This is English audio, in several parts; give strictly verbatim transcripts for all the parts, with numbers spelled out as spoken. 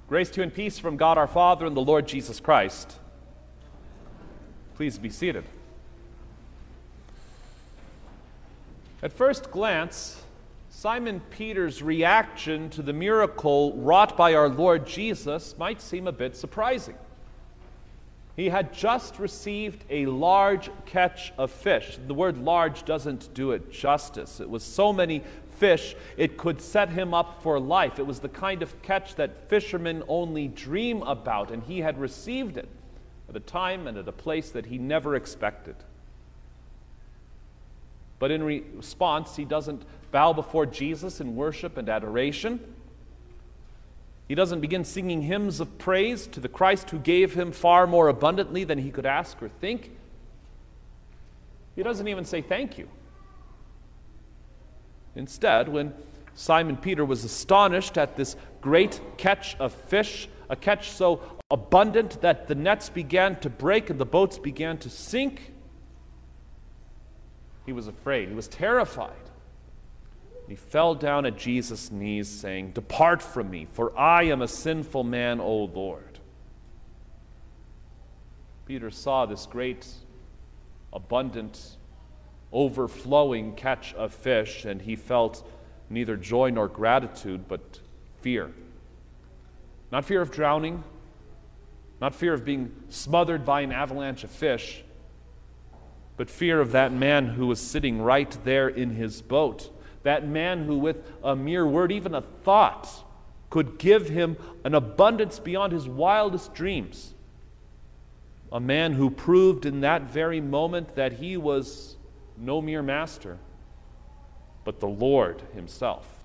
Grace to you and peace from God our Father and the Lord Jesus Christ. Please be seated. At first glance, Simon Peter's reaction to the miracle wrought by our Lord Jesus might seem a bit surprising. He had just received a large catch of fish. The word large doesn't do it justice. It was so many fish, it could set him up for life. It was the kind of catch that fishermen only dream about, and he had received it at a time and at a place that he never expected. But in response, he doesn't bow before Jesus in worship and adoration. He doesn't begin singing hymns of praise to the Christ who gave him far more abundantly than he could ask or think. He doesn't even say thank you. Instead, when Simon Peter was astonished at this great catch of fish, a catch so abundant that the nets began to break and the boats began to sink, he was afraid. He was terrified. He fell down at Jesus' knees, saying, "Depart from me, for I am a sinful man, O Lord." Peter saw this great, abundant, overflowing catch of fish, and he felt neither joy nor gratitude, but fear. Not fear of drowning, not fear of being smothered by an avalanche of fish, but fear of that man who was sitting right there in his boat. That man who, with a mere word, even a thought, could give him an abundance beyond his wildest dreams. A man who proved in that very moment that he was no mere master, but the Lord himself.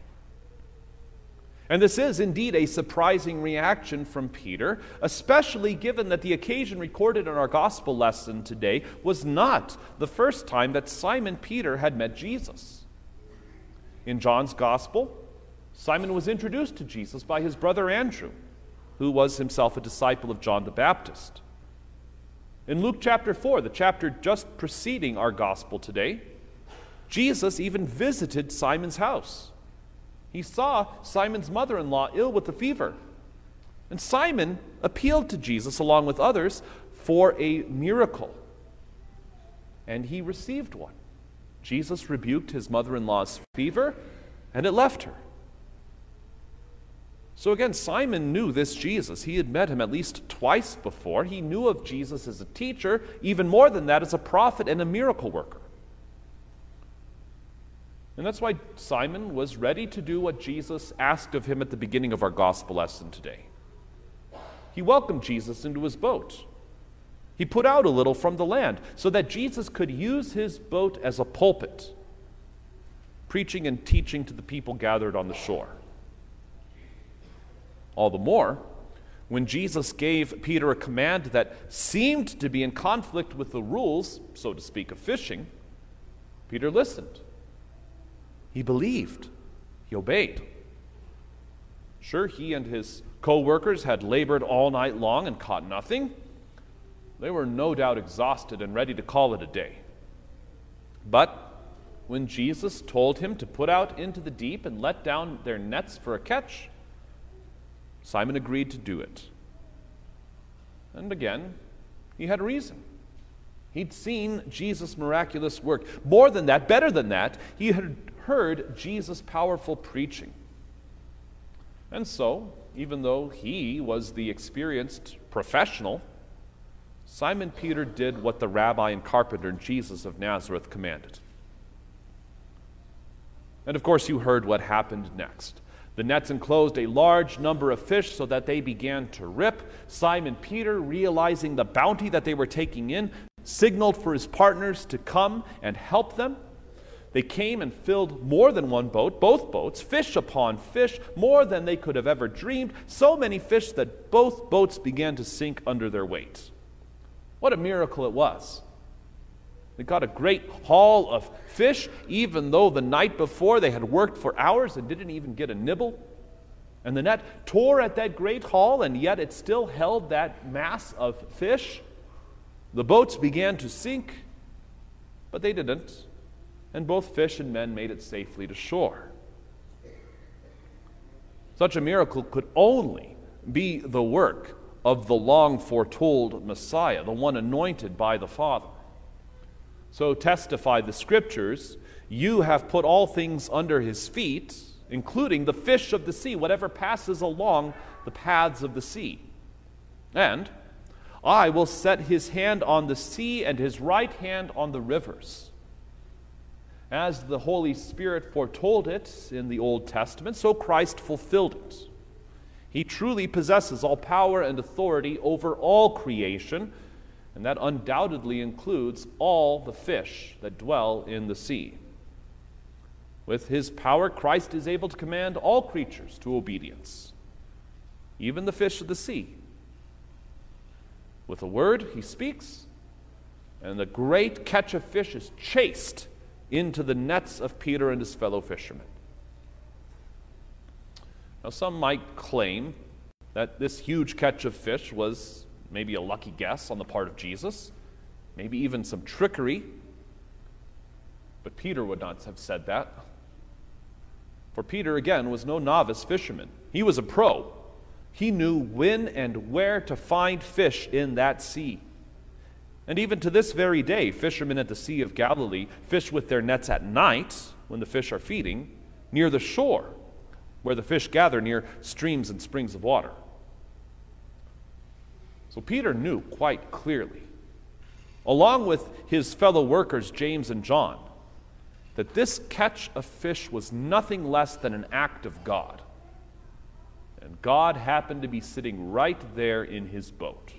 And this is indeed a surprising reaction from Peter, especially given that the occasion recorded in our gospel lesson today was not the first time that Simon Peter had met Jesus. In John's gospel, Simon was introduced to Jesus by his brother Andrew, who was himself a disciple of John the Baptist. In Luke chapter four, the chapter just preceding our gospel today, Jesus even visited Simon's house. He saw Simon's mother-in-law ill with a fever. And Simon appealed to Jesus, along with others, for a miracle. And he received one. Jesus rebuked his mother-in-law's fever, and it left her. So again, Simon knew this Jesus. He had met him at least twice before. He knew of Jesus as a teacher, even more than that, as a prophet and a miracle worker. And that's why Simon was ready to do what Jesus asked of him at the beginning of our gospel lesson today. He welcomed Jesus into his boat. He put out a little from the land so that Jesus could use his boat as a pulpit, preaching and teaching to the people gathered on the shore. All the more, when Jesus gave Peter a command that seemed to be in conflict with the rules, so to speak, of fishing, Peter listened. He believed. He obeyed. Sure, he and his co-workers had labored all night long and caught nothing. They were no doubt exhausted and ready to call it a day. But when Jesus told him to put out into the deep and let down their nets for a catch, Simon agreed to do it. And again, he had reason. He'd seen Jesus' miraculous work. More than that, better than that, he had heard Jesus' powerful preaching. And so, even though he was the experienced professional, Simon Peter did what the rabbi and carpenter Jesus of Nazareth commanded. And of course, you heard what happened next. The nets enclosed a large number of fish so that they began to rip. Simon Peter, realizing the bounty that they were taking in, signaled for his partners to come and help them. They came and filled more than one boat, both boats, fish upon fish, more than they could have ever dreamed, so many fish that both boats began to sink under their weight. What a miracle it was. They got a great haul of fish, even though the night before they had worked for hours and didn't even get a nibble. And the net tore at that great haul, and yet it still held that mass of fish. The boats began to sink, but they didn't, and both fish and men made it safely to shore. Such a miracle could only be the work of the long foretold Messiah, the one anointed by the Father. So testify the Scriptures, you have put all things under his feet, including the fish of the sea, whatever passes along the paths of the sea. And I will set his hand on the sea and his right hand on the rivers. As the Holy Spirit foretold it in the Old Testament, so Christ fulfilled it. He truly possesses all power and authority over all creation, and that undoubtedly includes all the fish that dwell in the sea. With his power, Christ is able to command all creatures to obedience, even the fish of the sea. With a word, he speaks, and the great catch of fish is chased into the nets of Peter and his fellow fishermen. Now, some might claim that this huge catch of fish was maybe a lucky guess on the part of Jesus, maybe even some trickery. But Peter would not have said that. For Peter, again, was no novice fisherman. He was a pro. He knew when and where to find fish in that sea. And even to this very day, fishermen at the Sea of Galilee fish with their nets at night when the fish are feeding near the shore, where the fish gather near streams and springs of water. So Peter knew quite clearly, along with his fellow workers James and John, that this catch of fish was nothing less than an act of God. And God happened to be sitting right there in his boat.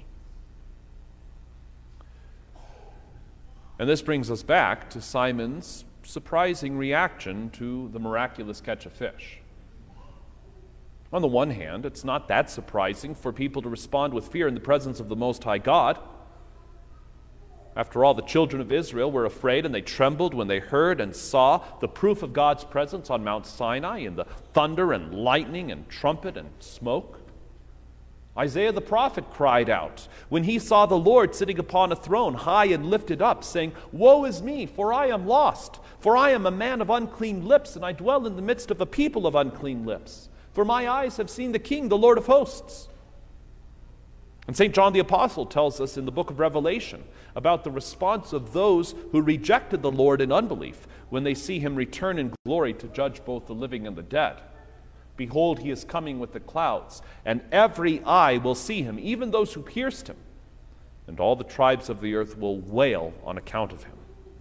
And this brings us back to Simon's surprising reaction to the miraculous catch of fish. On the one hand, it's not that surprising for people to respond with fear in the presence of the Most High God. After all, the children of Israel were afraid and they trembled when they heard and saw the proof of God's presence on Mount Sinai in the thunder and lightning and trumpet and smoke. Isaiah the prophet cried out when he saw the Lord sitting upon a throne, high and lifted up, saying, "Woe is me, for I am lost, for I am a man of unclean lips, and I dwell in the midst of a people of unclean lips. For my eyes have seen the King, the Lord of hosts." And Saint John the Apostle tells us in the book of Revelation about the response of those who rejected the Lord in unbelief when they see him return in glory to judge both the living and the dead. "Behold, he is coming with the clouds, and every eye will see him, even those who pierced him, and all the tribes of the earth will wail on account of him."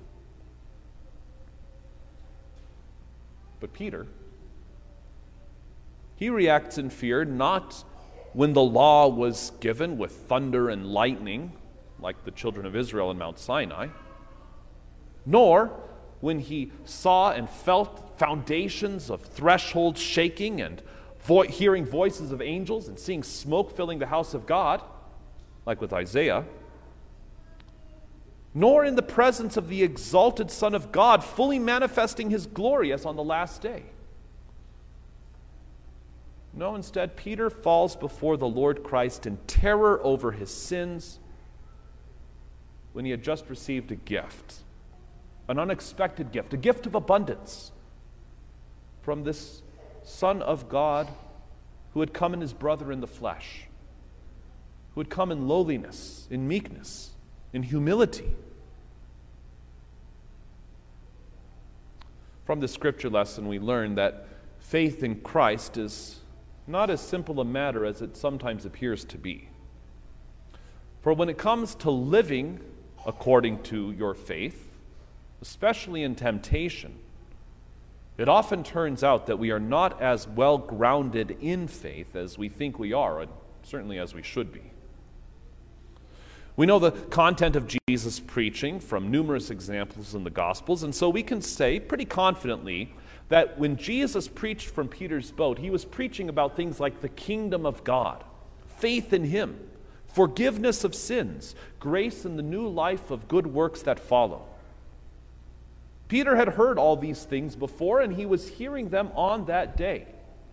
But Peter, he reacts in fear not when the law was given with thunder and lightning, like the children of Israel in Mount Sinai, nor when he saw and felt foundations of thresholds shaking and vo- hearing voices of angels and seeing smoke filling the house of God, like with Isaiah, nor in the presence of the exalted Son of God fully manifesting his glory as on the last day. No, instead, Peter falls before the Lord Christ in terror over his sins when he had just received a gift, an unexpected gift, a gift of abundance from this Son of God who had come in his brother in the flesh, who had come in lowliness, in meekness, in humility. From this scripture lesson, we learn that faith in Christ is not as simple a matter as it sometimes appears to be. For when it comes to living according to your faith, especially in temptation, it often turns out that we are not as well grounded in faith as we think we are, and certainly as we should be. We know the content of Jesus' preaching from numerous examples in the Gospels, and so we can say pretty confidently that when Jesus preached from Peter's boat, he was preaching about things like the kingdom of God, faith in him, forgiveness of sins, grace in the new life of good works that follow. Peter had heard all these things before, and he was hearing them on that day.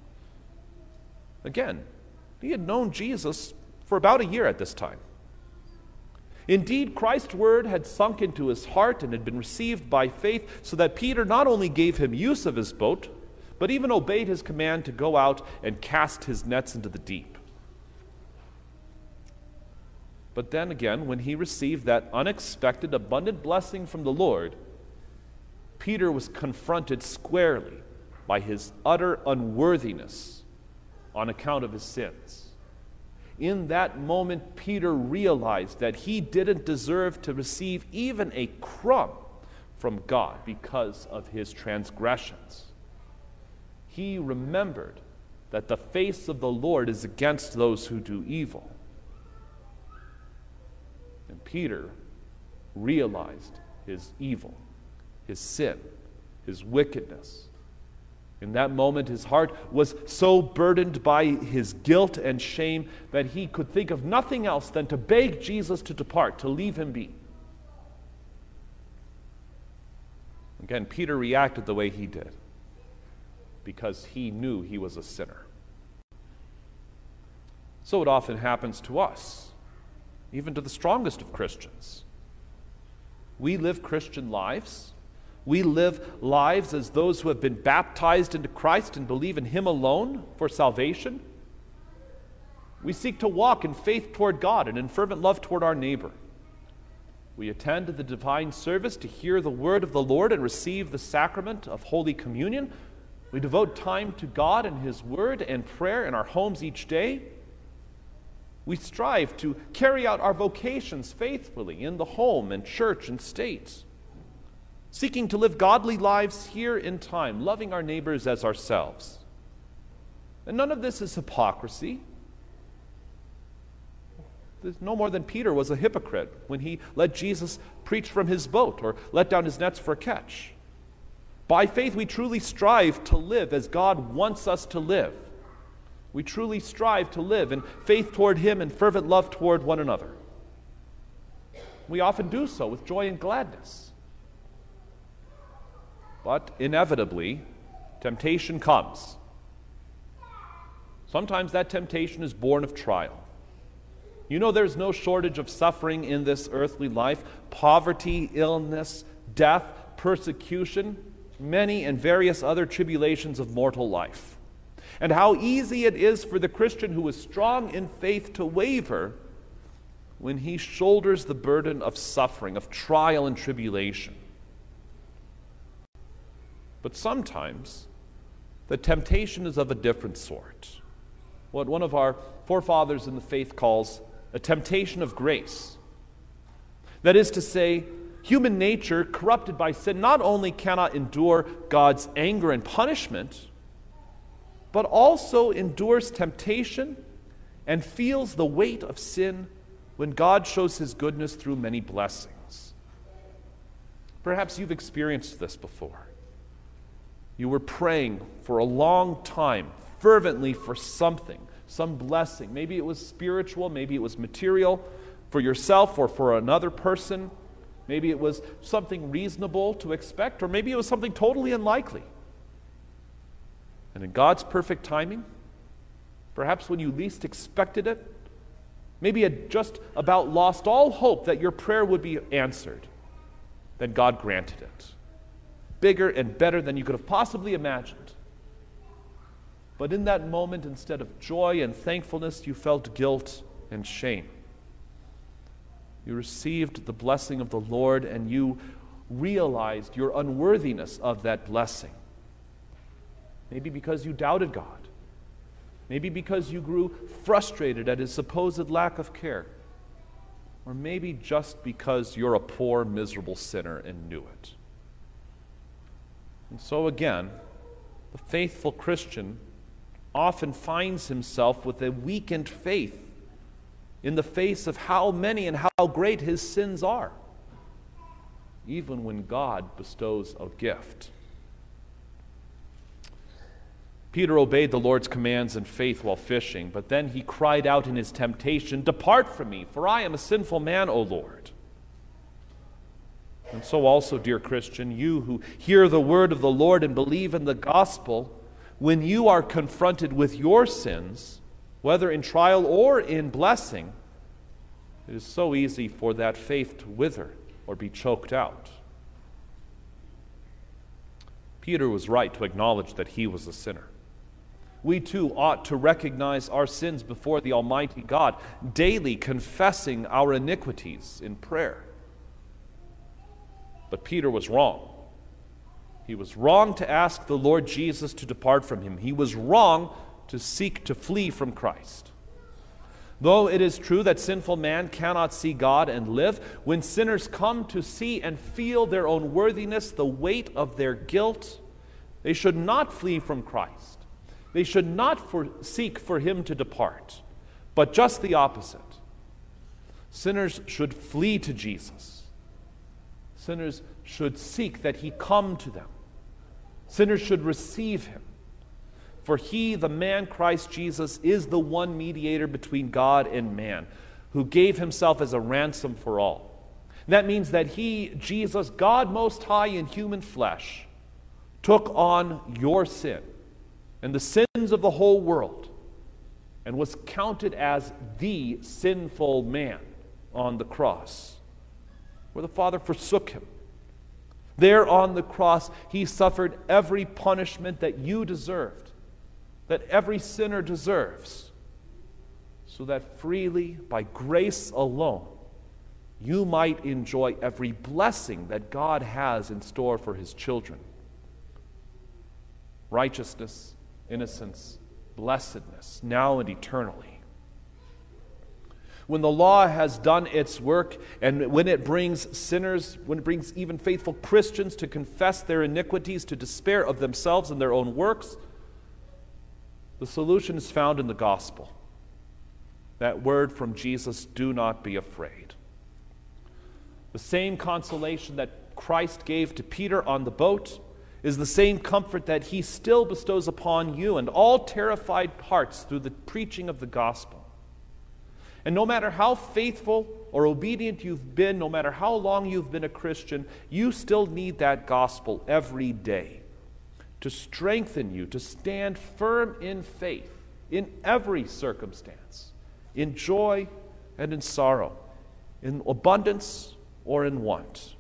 Again, he had known Jesus for about a year at this time. Indeed, Christ's word had sunk into his heart and had been received by faith, so that Peter not only gave him use of his boat, but even obeyed his command to go out and cast his nets into the deep. But then again, when he received that unexpected, abundant blessing from the Lord, Peter was confronted squarely by his utter unworthiness on account of his sins. In that moment, Peter realized that he didn't deserve to receive even a crumb from God because of his transgressions. He remembered that the face of the Lord is against those who do evil. And Peter realized his evil, his sin, his wickedness. In that moment, his heart was so burdened by his guilt and shame that he could think of nothing else than to beg Jesus to depart, to leave him be. Again, Peter reacted the way he did because he knew he was a sinner. So it often happens to us, even to the strongest of Christians. We live Christian lives. We live lives as those who have been baptized into Christ and believe in Him alone for salvation. We seek to walk in faith toward God and in fervent love toward our neighbor. We attend the divine service to hear the word of the Lord and receive the sacrament of Holy Communion. We devote time to God and His word and prayer in our homes each day. We strive to carry out our vocations faithfully in the home and church and state, seeking to live godly lives here in time, loving our neighbors as ourselves. And none of this is hypocrisy. There's no more than Peter was a hypocrite when he let Jesus preach from his boat or let down his nets for a catch. By faith, we truly strive to live as God wants us to live. We truly strive to live in faith toward Him and fervent love toward one another. We often do so with joy and gladness. But inevitably, temptation comes. Sometimes that temptation is born of trial. You know, there's no shortage of suffering in this earthly life: poverty, illness, death, persecution, many and various other tribulations of mortal life. And how easy it is for the Christian who is strong in faith to waver when he shoulders the burden of suffering, of trial and tribulation. But sometimes the temptation is of a different sort. What one of our forefathers in the faith calls a temptation of grace. That is to say, human nature, corrupted by sin, not only cannot endure God's anger and punishment, but also endures temptation and feels the weight of sin when God shows His goodness through many blessings. Perhaps you've experienced this before. You were praying for a long time, fervently for something, some blessing. Maybe it was spiritual, maybe it was material, for yourself or for another person. Maybe it was something reasonable to expect, or maybe it was something totally unlikely. And in God's perfect timing, perhaps when you least expected it, maybe you had just about lost all hope that your prayer would be answered, then God granted it. Bigger and better than you could have possibly imagined. But in that moment, instead of joy and thankfulness, you felt guilt and shame. You received the blessing of the Lord, and you realized your unworthiness of that blessing. Maybe because you doubted God. Maybe because you grew frustrated at His supposed lack of care. Or maybe just because you're a poor, miserable sinner and knew it. And so again, the faithful Christian often finds himself with a weakened faith in the face of how many and how great his sins are, even when God bestows a gift. Peter obeyed the Lord's commands in faith while fishing, but then he cried out in his temptation, "Depart from me, for I am a sinful man, O Lord." And so also, dear Christian, you who hear the word of the Lord and believe in the gospel, when you are confronted with your sins, whether in trial or in blessing, it is so easy for that faith to wither or be choked out. Peter was right to acknowledge that he was a sinner. we too ought to recognize our sins before the Almighty God, daily confessing our iniquities in prayer. But Peter was wrong. He was wrong to ask the Lord Jesus to depart from him. He was wrong to seek to flee from Christ. Though it is true that sinful man cannot see God and live, when sinners come to see and feel their own worthiness, the weight of their guilt, they should not flee from Christ. They should not for, seek for him to depart, but just the opposite. Sinners should flee to Jesus. Sinners should seek that he come to them. Sinners should receive him. For he, the man Christ Jesus, is the one mediator between God and man, who gave himself as a ransom for all. That means that he, Jesus, God Most High in human flesh, took on your sin and the sins of the whole world and was counted as the sinful man on the cross, where the Father forsook him. There on the cross, he suffered every punishment that you deserved, that every sinner deserves, so that freely, by grace alone, you might enjoy every blessing that God has in store for his children. Righteousness, innocence, blessedness, now and eternally. When the law has done its work, and when it brings sinners, when it brings even faithful Christians to confess their iniquities, to despair of themselves and their own works, the solution is found in the gospel. That word from Jesus, do not be afraid. The same consolation that Christ gave to Peter on the boat is the same comfort that he still bestows upon you and all terrified hearts through the preaching of the gospel. And no matter how faithful or obedient you've been, no matter how long you've been a Christian, you still need that gospel every day to strengthen you, to stand firm in faith in every circumstance, in joy and in sorrow, in abundance or in want.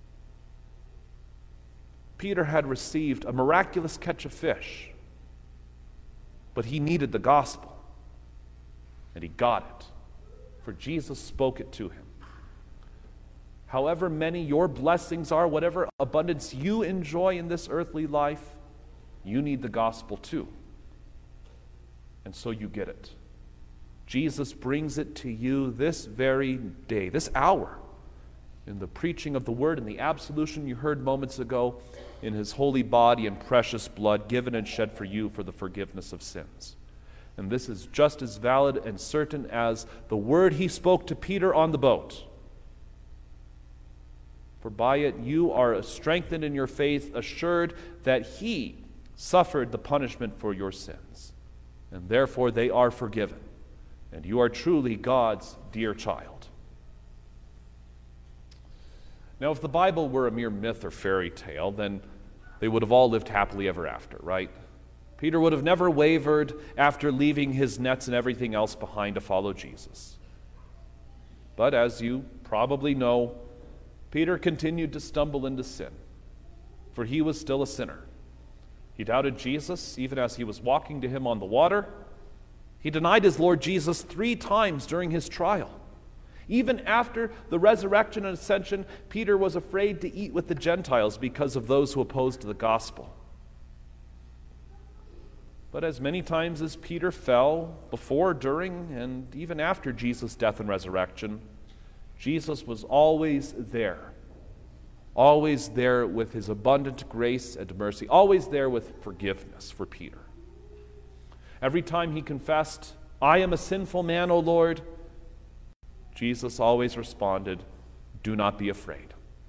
Peter had received a miraculous catch of fish, but he needed the gospel, and he got it, for Jesus spoke it to him. However many your blessings are, whatever abundance you enjoy in this earthly life, you need the gospel too. And so you get it. Jesus brings it to you this very day, this hour, in the preaching of the word and the absolution you heard moments ago, in his holy body and precious blood given and shed for you for the forgiveness of sins. And this is just as valid and certain as the word he spoke to Peter on the boat. For by it you are strengthened in your faith, assured that he suffered the punishment for your sins, and therefore they are forgiven, and you are truly God's dear child. Now, if the Bible were a mere myth or fairy tale, then they would have all lived happily ever after, right? Peter would have never wavered after leaving his nets and everything else behind to follow Jesus. But as you probably know, Peter continued to stumble into sin, for he was still a sinner. He doubted Jesus even as he was walking to him on the water. He denied his Lord Jesus three times during his trial. Even after the resurrection and ascension, Peter was afraid to eat with the Gentiles because of those who opposed the gospel. But as many times as Peter fell before, during, and even after Jesus' death and resurrection, Jesus was always there, always there with his abundant grace and mercy, always there with forgiveness for Peter. Every time he confessed, "I am a sinful man, O Lord," Jesus always responded, "Do not be afraid."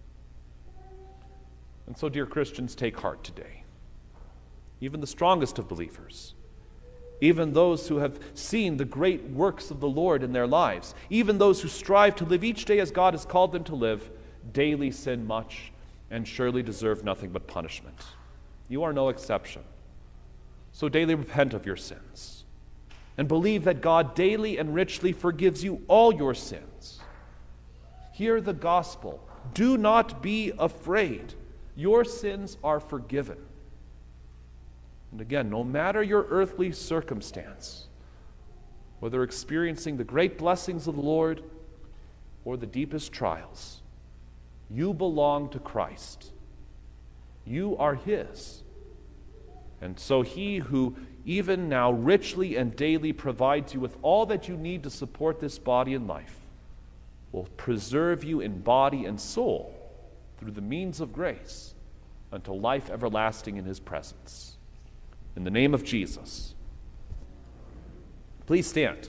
And so, dear Christians, take heart today. Even the strongest of believers, even those who have seen the great works of the Lord in their lives, even those who strive to live each day as God has called them to live, daily sin much and surely deserve nothing but punishment. You are no exception. So daily repent of your sins and believe that God daily and richly forgives you all your sins. Hear the gospel. Do not be afraid. Your sins are forgiven. And again, no matter your earthly circumstance, whether experiencing the great blessings of the Lord or the deepest trials, you belong to Christ. You are His. And so He who even now richly and daily provides you with all that you need to support this body and life will preserve you in body and soul through the means of grace until life everlasting in His presence. In the name of Jesus, please stand.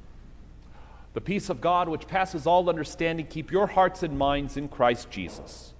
The peace of God, which passes all understanding, keep your hearts and minds in Christ Jesus.